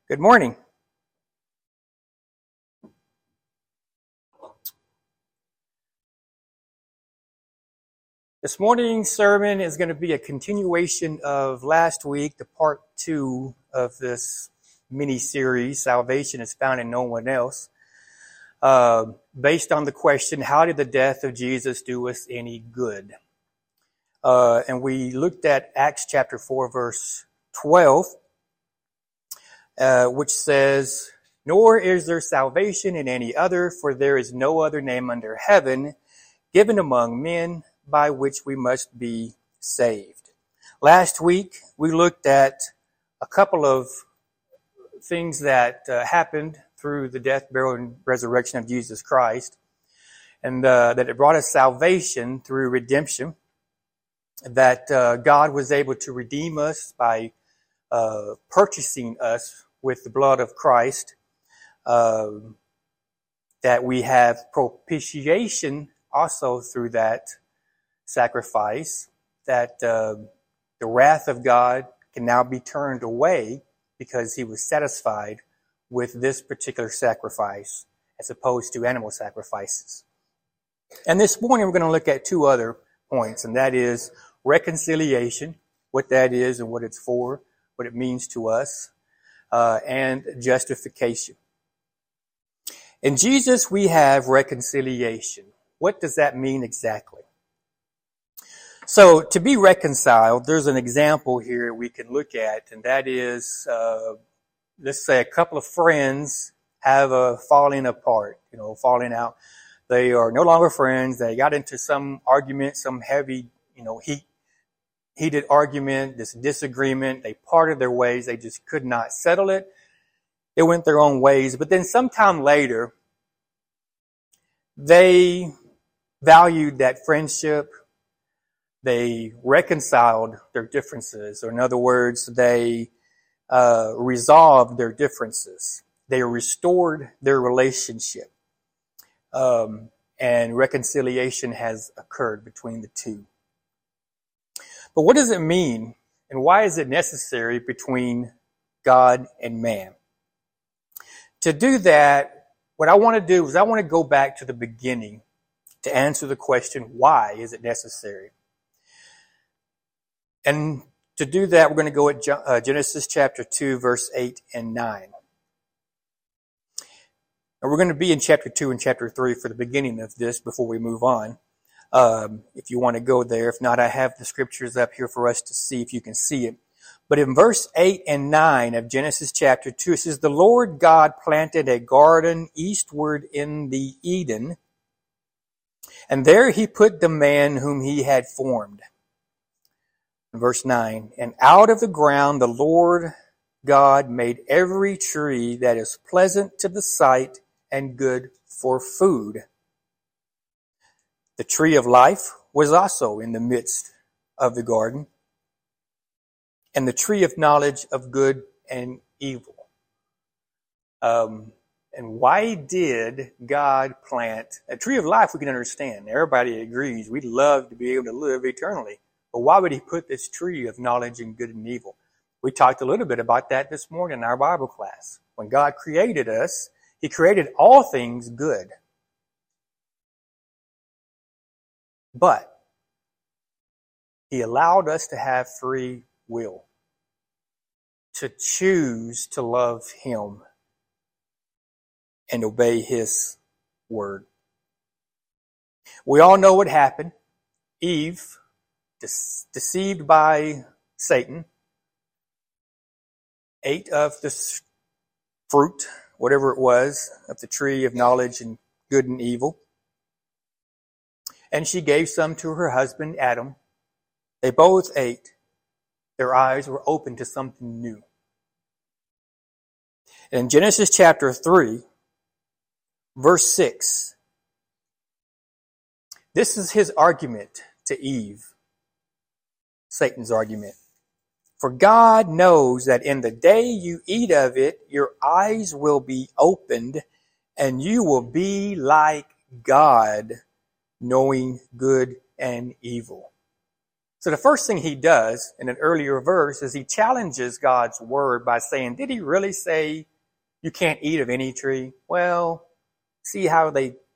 Good morning. This morning's sermon is going to be a continuation of last week, the part 2 of this mini-series, Salvation is Found in No One Else, based on the question, how did the death of Jesus do us any good? And we looked at Acts chapter 4, verse 12, which says, "Nor is there salvation in any other, for there is no other name under heaven given among men by which we must be saved." Last week, we looked at a couple of things that happened through the death, burial, and resurrection of Jesus Christ, and that it brought us salvation through redemption, that God was able to redeem us by purchasing us with the blood of Christ, that we have propitiation also through that sacrifice, that the wrath of God can now be turned away because he was satisfied with this particular sacrifice as opposed to animal sacrifices. And this morning we're going to look at two other points, and that is reconciliation, what that is and what it's for, what it means to us, and justification. In Jesus we have reconciliation. What does that mean exactly? So, to be reconciled, there's an example here we can look at, and that is, let's say a couple of friends have a falling apart, falling out. They are no longer friends. They got into some argument, some heavy, heated argument, this disagreement. They parted their ways. They just could not settle it. They went their own ways. But then sometime later, they valued that friendship. They reconciled their differences, or in other words, they resolved their differences. They restored their relationship, and reconciliation has occurred between the two. But what does it mean, and why is it necessary between God and man? To do that, what I want to do is I want to go back to the beginning to answer the question, why is it necessary? And to do that, we're going to go at Genesis chapter 2, verse 8 and 9. And we're going to be in chapter 2 and chapter 3 for the beginning of this before we move on. If you want to go there. If not, I have the scriptures up here for us to see if you can see it. But in verse 8 and 9 of Genesis chapter 2, it says, "The Lord God planted a garden eastward in the Eden, and there he put the man whom he had formed." Verse 9, "And out of the ground the Lord God made every tree that is pleasant to the sight and good for food. The tree of life was also in the midst of the garden, and the tree of knowledge of good and evil." And why did God plant a tree of life? We can understand. Everybody agrees. We'd love to be able to live eternally. But why would he put this tree of knowledge and good and evil? We talked a little bit about that this morning in our Bible class. When God created us, he created all things good. But he allowed us to have free will, to choose to love him and obey his word. We all know what happened. Eve, deceived by Satan, ate of the fruit, whatever it was, of the tree of knowledge and good and evil. And she gave some to her husband, Adam. They both ate. Their eyes were open to something new. In Genesis chapter 3, verse 6, this is his argument to Eve. Satan's argument. "For God knows that in the day you eat of it, your eyes will be opened, and you will be like God, knowing good and evil." So the first thing he does in an earlier verse is he challenges God's word by saying, did he really say you can't eat of any tree? Well, see how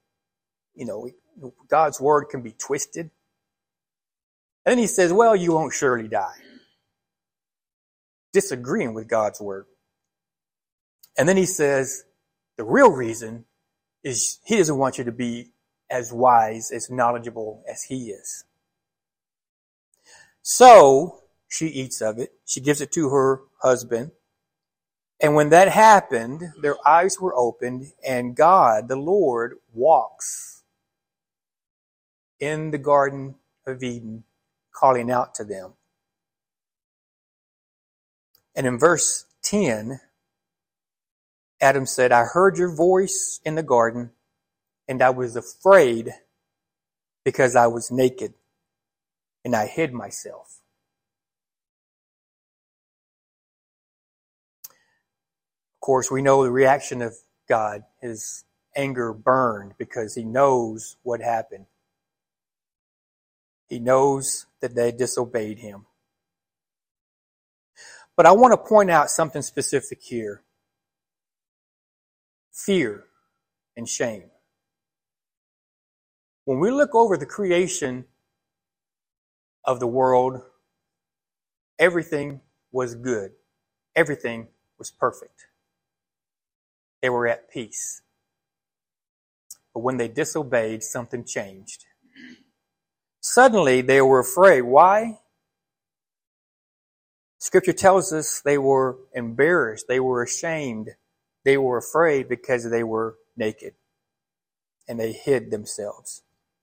God's word can be twisted. And then he says, well, you won't surely die. Disagreeing with God's word. And then he says, the real reason is he doesn't want you to be as wise, as knowledgeable as he is. So she eats of it. She gives it to her husband. And when that happened, their eyes were opened, and God, the Lord, walks in the Garden of Eden, calling out to them. And in verse 10, Adam said, I heard your voice in the garden, and I was afraid because I was naked, and I hid myself. Of course, we know the reaction of God. His anger burned because he knows what happened. He knows that they disobeyed him. But I want to point out something specific here. Fear and shame. When we look over the creation of the world, everything was good. Everything was perfect. They were at peace. But when they disobeyed, something changed. Suddenly, they were afraid. Why? Scripture tells us they were embarrassed. They were ashamed. They were afraid because they were naked. And they hid themselves.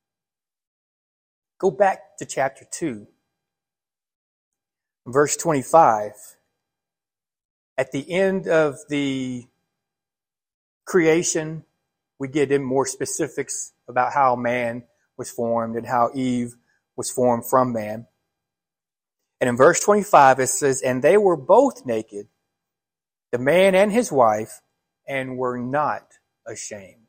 Go back to chapter 2. Verse 25. At the end of the creation, we get in more specifics about how man was formed and how Eve was formed from man. And in verse 25 it says, and they were both naked, the man and his wife, and were not ashamed.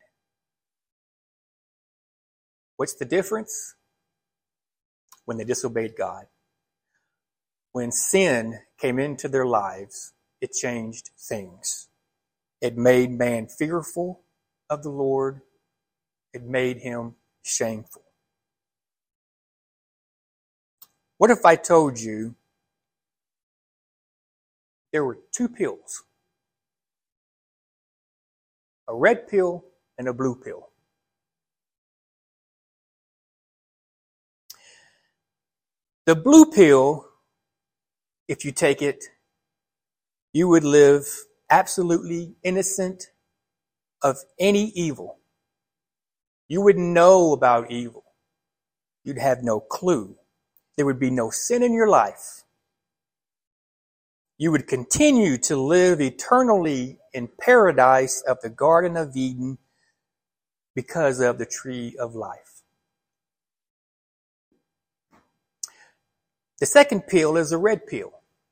What's the difference? When they disobeyed God. When sin came into their lives, it changed things. It made man fearful of the Lord. It made him shameful. What if I told you there were two pills? A red pill and a blue pill. The blue pill, if you take it, you would live absolutely innocent of any evil. You wouldn't know about evil. You'd have no clue. There would be no sin in your life. You would continue to live eternally in paradise of the Garden of Eden because of the tree of life. The second pill is a red pill.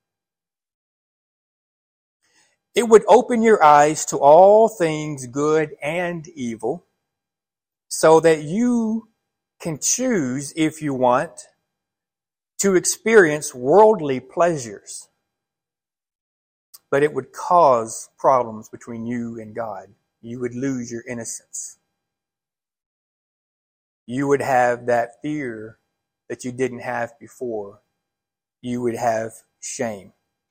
It would open your eyes to all things good and evil so that you can choose, if you want, to experience worldly pleasures. But it would cause problems between you and God. You would lose your innocence. You would have that fear that you didn't have before. You would have shame.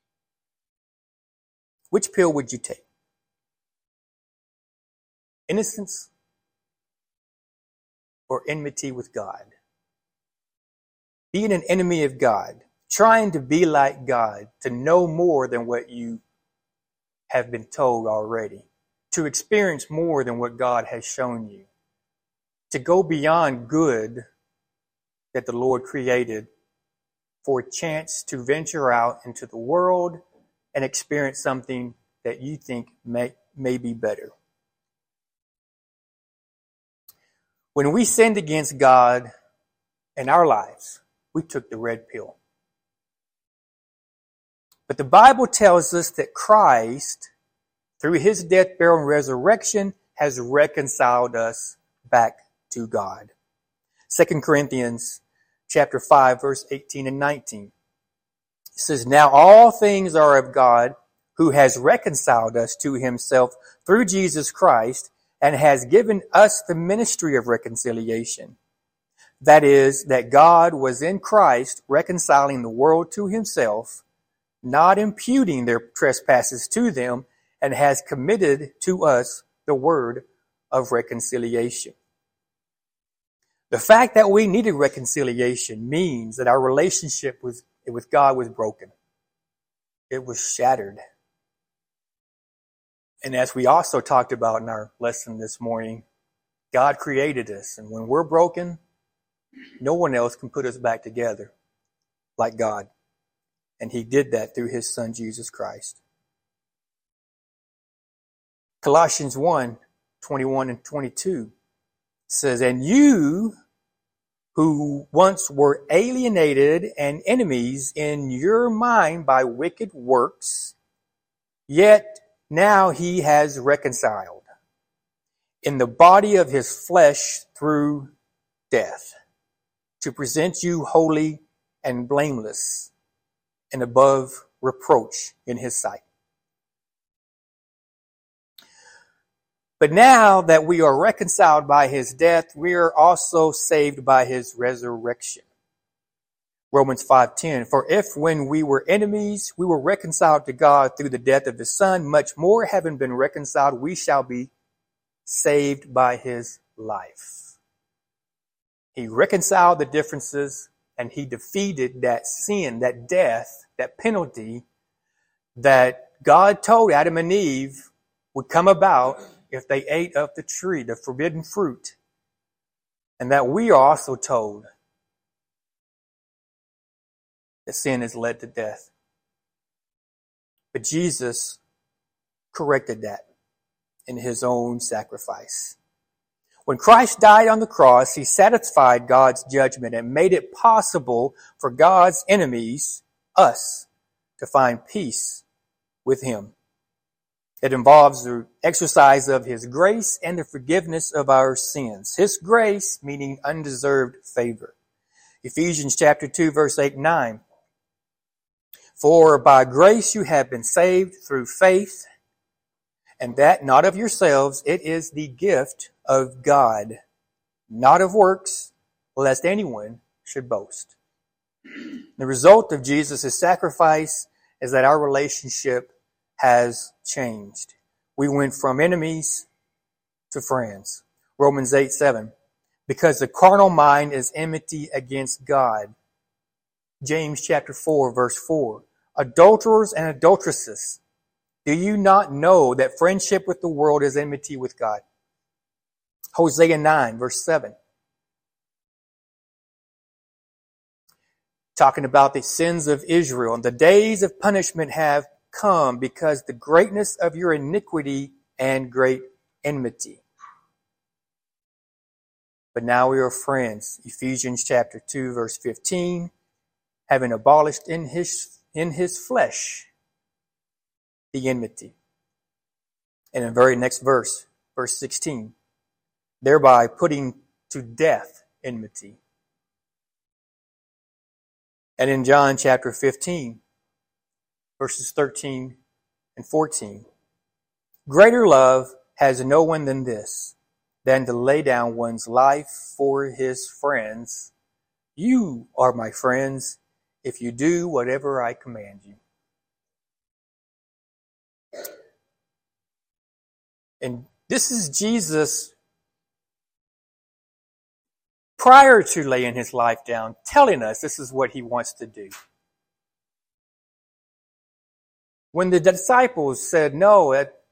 Which pill would you take? Innocence or enmity with God? Being an enemy of God, trying to be like God, to know more than what you have been told already, to experience more than what God has shown you, to go beyond good that the Lord created for a chance to venture out into the world and experience something that you think may be better. When we sinned against God in our lives, we took the red pill. But the Bible tells us that Christ, through his death, burial, and resurrection, has reconciled us back to God. 2 Corinthians chapter 5, verse 18 and 19. It says, "Now all things are of God, who has reconciled us to himself through Jesus Christ, and has given us the ministry of reconciliation. That is, that God was in Christ reconciling the world to himself, not imputing their trespasses to them, and has committed to us the word of reconciliation." The fact that we needed reconciliation means that our relationship with God was broken. It was shattered. And as we also talked about in our lesson this morning, God created us. And when we're broken, no one else can put us back together like God. And he did that through his son, Jesus Christ. Colossians 1, 21 and 22 says, "And you who once were alienated and enemies in your mind by wicked works, yet now he has reconciled in the body of his flesh through death, to present you holy and blameless and above reproach in his sight." But now that we are reconciled by his death, we are also saved by his resurrection. Romans 5:10, "For if when we were enemies, we were reconciled to God through the death of his son, much more having been reconciled, we shall be saved by his life." He reconciled the differences, and he defeated that sin, that death, that penalty that God told Adam and Eve would come about if they ate of the tree, the forbidden fruit, and that we are also told that sin has led to death. But Jesus corrected that in his own sacrifice. When Christ died on the cross, he satisfied God's judgment and made it possible for God's enemies, us, to find peace with him. It involves the exercise of his grace and the forgiveness of our sins. His grace, meaning undeserved favor. Ephesians chapter 2, verse 8 and 9. "For by grace you have been saved through faith, and that not of yourselves, it is the gift of God, not of works, lest anyone should boast." The result of Jesus' sacrifice is that our relationship has changed. We went from enemies to friends. Romans 8:7. "Because the carnal mind is enmity against God." James chapter 4, verse 4. "Adulterers and adulteresses, do you not know that friendship with the world is enmity with God?" Hosea 9, verse 7. Talking about the sins of Israel. "The days of punishment have come because the greatness of your iniquity and great enmity. But now we are friends." Ephesians chapter 2, verse 15. "Having abolished in his flesh the enmity." And in the very next verse, verse 16, "Thereby putting to death enmity." And in John chapter 15, verses 13 and 14, "Greater love has no one than this, than to lay down one's life for his friends. You are my friends if you do whatever I command you." And this is Jesus prior to laying his life down, telling us this is what he wants to do. When the disciples said, "No,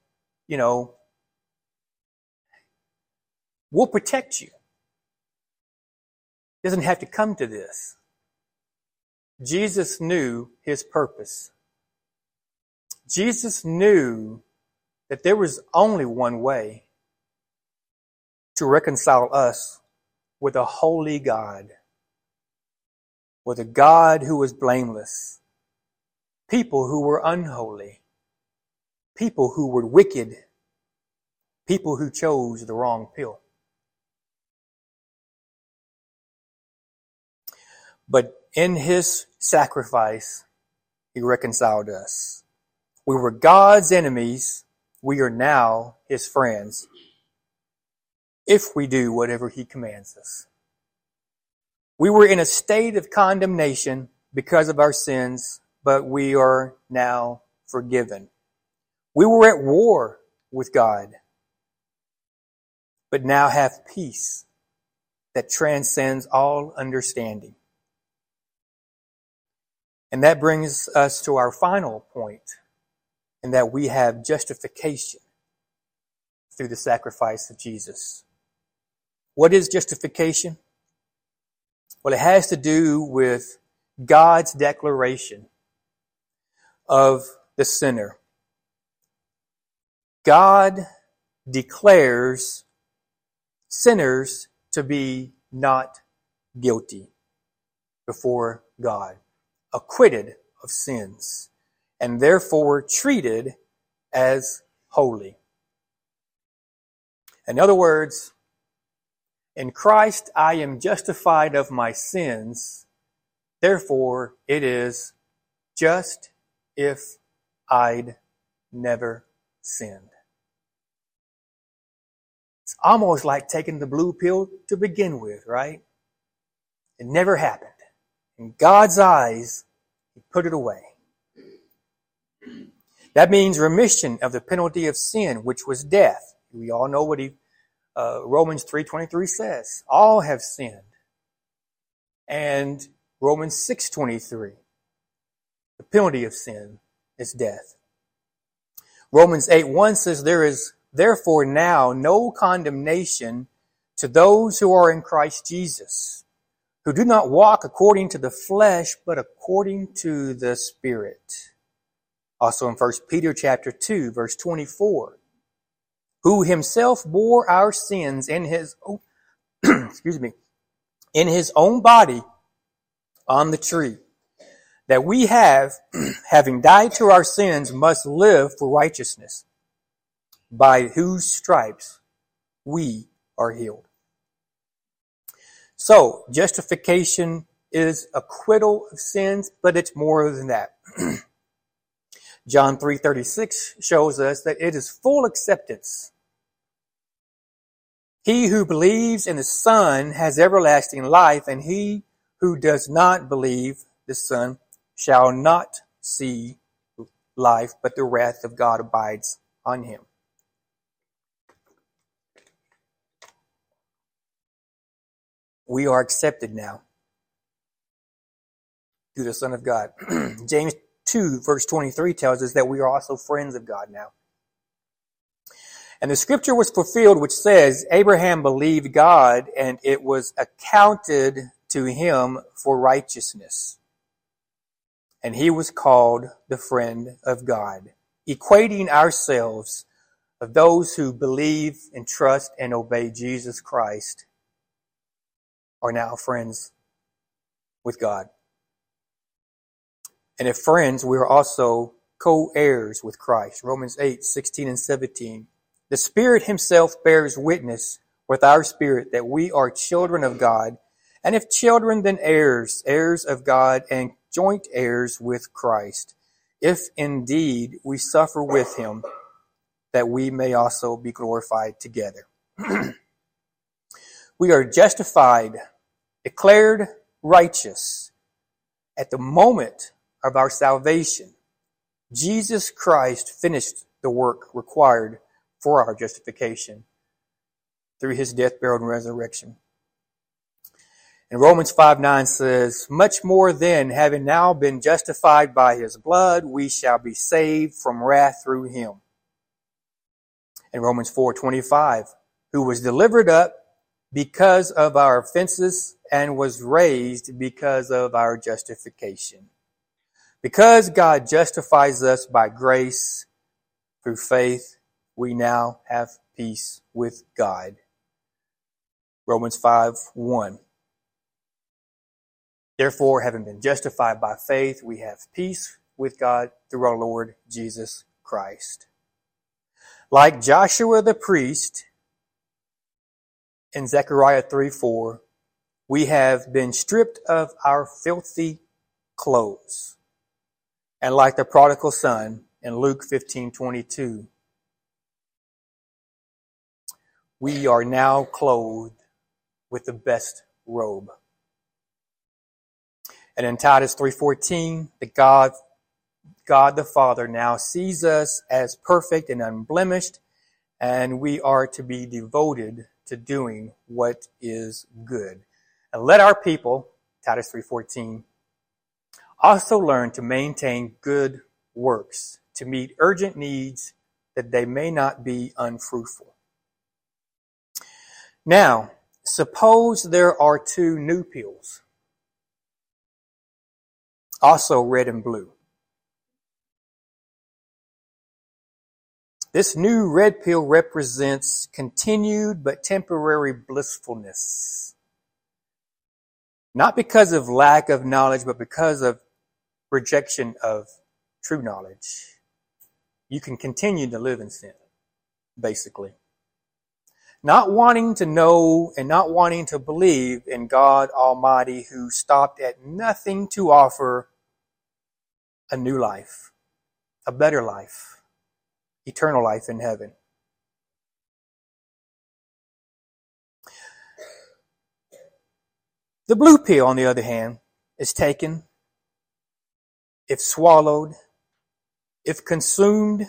we'll protect you. It doesn't have to come to this." Jesus knew his purpose. Jesus knew that there was only one way to reconcile us with a holy God, with a God who was blameless, people who were unholy, people who were wicked, people who chose the wrong pill. But in his sacrifice, he reconciled us. We were God's enemies. We are now his friends, if we do whatever he commands us. We were in a state of condemnation because of our sins, but we are now forgiven. We were at war with God, but now have peace that transcends all understanding. And that brings us to our final point, in that we have justification through the sacrifice of Jesus. What is justification? Well, it has to do with God's declaration of the sinner. God declares sinners to be not guilty before God, acquitted of sins, and therefore treated as holy. In other words, in Christ I am justified of my sins, therefore it is just if I'd never sinned. It's almost like taking the blue pill to begin with, right? It never happened. In God's eyes, he put it away. That means remission of the penalty of sin, which was death. We all know what Romans 3:23 says. All have sinned. And Romans 6:23. The penalty of sin is death. Romans 8:1 says, there is therefore now no condemnation to those who are in Christ Jesus, who do not walk according to the flesh, but according to the Spirit. Also in 1 Peter chapter 2, verse 24, who himself bore our sins in his own, in his own body on the tree, that we have, having died to our sins, must live for righteousness, by whose stripes we are healed. So, justification is acquittal of sins, but it's more than that. John 3:36 shows us that it is full acceptance. He who believes in the Son has everlasting life, and he who does not believe the Son shall not see life, but the wrath of God abides on him. We are accepted now through the Son of God. James 2, verse 23 tells us that we are also friends of God now. And the scripture was fulfilled which says, Abraham believed God, and it was accounted to him for righteousness. And he was called the friend of God, equating ourselves of those who believe and trust and obey Jesus Christ are now friends with God. And if friends, we are also co-heirs with Christ. Romans 8:16 and 17. The Spirit himself bears witness with our spirit that we are children of God, and if children, then heirs, heirs of God and joint heirs with Christ, if indeed we suffer with him, that we may also be glorified together. We are justified, declared righteous at the moment of our salvation. Jesus Christ finished the work required for our justification through his death, burial, and resurrection. And Romans 5:9 says, much more then, having now been justified by his blood, we shall be saved from wrath through him. And Romans 4:25, who was delivered up because of our offenses and was raised because of our justification. Because God justifies us by grace through faith, we now have peace with God. Romans 5:1. Therefore, having been justified by faith, we have peace with God through our Lord Jesus Christ. Like Joshua the priest in Zechariah 3:4, We have been stripped of our filthy clothes. And like the prodigal son in Luke 15:22, we are now clothed with the best robe. And in Titus 3:14, God the Father now sees us as perfect and unblemished, and we are to be devoted to doing what is good. And let our people, Titus 3:14, also learn to maintain good works, to meet urgent needs, that they may not be unfruitful. Now, suppose there are two new pills, also red and blue. This new red pill represents continued but temporary blissfulness. Not because of lack of knowledge, but because of rejection of true knowledge. You can continue to live in sin, basically. Not wanting to know and not wanting to believe in God Almighty, who stopped at nothing to offer a new life, a better life, eternal life in heaven. The blue pill, on the other hand, is taken, if swallowed, if consumed,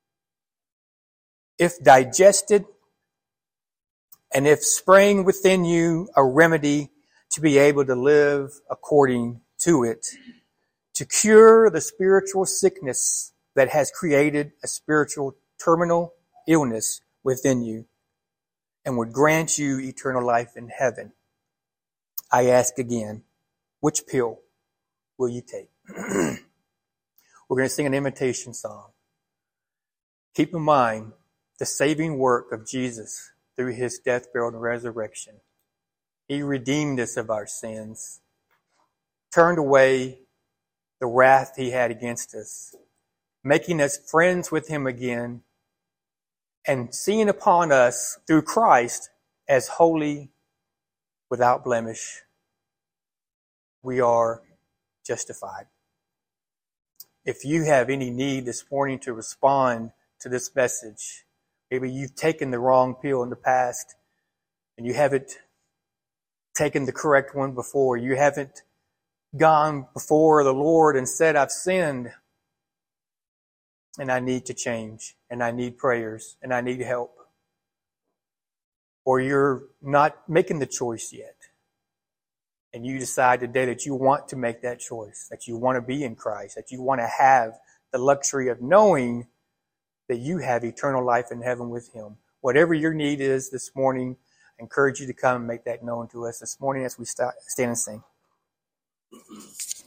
if digested, and if spraying within you a remedy to be able to live according to it, to cure the spiritual sickness that has created a spiritual terminal illness within you and would grant you eternal life in heaven. I ask again, which pill will you take? We're going to sing an invitation song. Keep in mind the saving work of Jesus through his death, burial, and resurrection. He redeemed us of our sins, turned away the wrath he had against us, making us friends with him again, and seeing upon us through Christ as holy, without blemish. We are justified. If you have any need this morning to respond to this message, maybe you've taken the wrong pill in the past and you haven't taken the correct one before. You haven't gone before the Lord and said, I've sinned and I need to change and I need prayers and I need help. Or you're not making the choice yet. And you decide today that you want to make that choice, that you want to be in Christ, that you want to have the luxury of knowing that you have eternal life in heaven with him. Whatever your need is this morning, I encourage you to come and make that known to us this morning as we stand and sing.